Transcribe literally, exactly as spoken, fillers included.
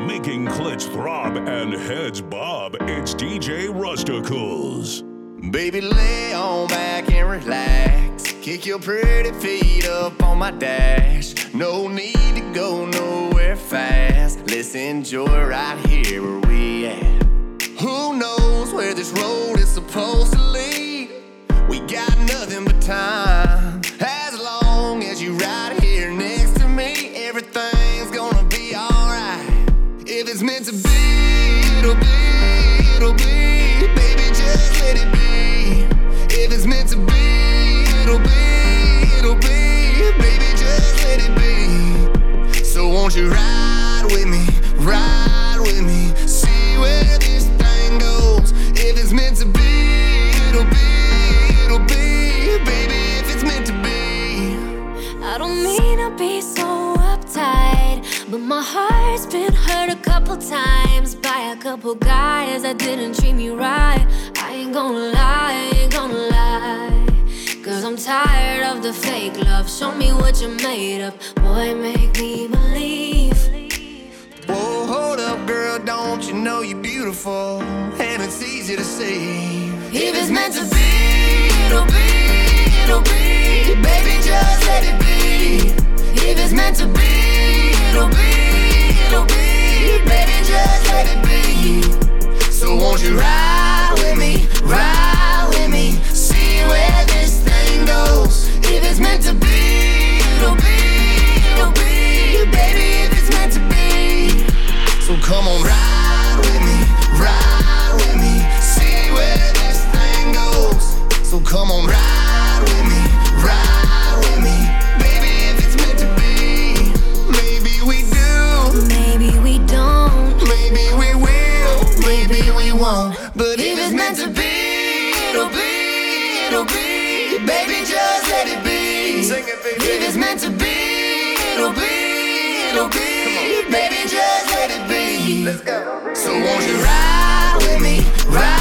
making clits throb and heads bob. It's D J Rusticles. Baby, lay on back and relax. Kick your pretty feet up on my dash. No need to go nowhere fast. Let's enjoy right here where we at. Who knows where this road is supposed to lead? We got nothing but time. As long as you right here next to me, everything's gonna be alright. If it's meant to be, it'll be, it'll be. Baby, just let it be. If it's meant to be, it'll be, it'll be. Baby, just let it be. So won't you ride with me, ride with me, see where this thing goes. If it's meant to be, it'll be, it'll be. Baby, if it's meant to be. I don't mean to be so uptight, but my heart's been hurt a couple times by a couple guys that didn't treat me right. I ain't gonna lie, I ain't gonna lie, cause I'm tired of the fake love. Show me what you're made of, boy, make me believe. Whoa, hold up, girl, don't you know you're beautiful? And it's easy to see. If it's meant to be, it'll be, it'll be. Baby, just let it be. If it's meant to be, it'll be, it'll be. Baby, just let it be. So won't you ride with me, ride with me, see where this thing goes. If it's meant to be, it'll be, it'll be. Baby, if it's meant to be. So come on, ride with me, ride with me, see where this thing goes. So come on, ride with me, ride with me, baby, if it's meant to be. Maybe we do, Maybe we don't, maybe we will, maybe we won't. But if it's meant to be, it'll be, it'll be. Baby, just let it be. Sing it, baby. If it's meant to be, it'll be, it'll be. Baby, just let it be. Let's go. So won't you ride with me, ride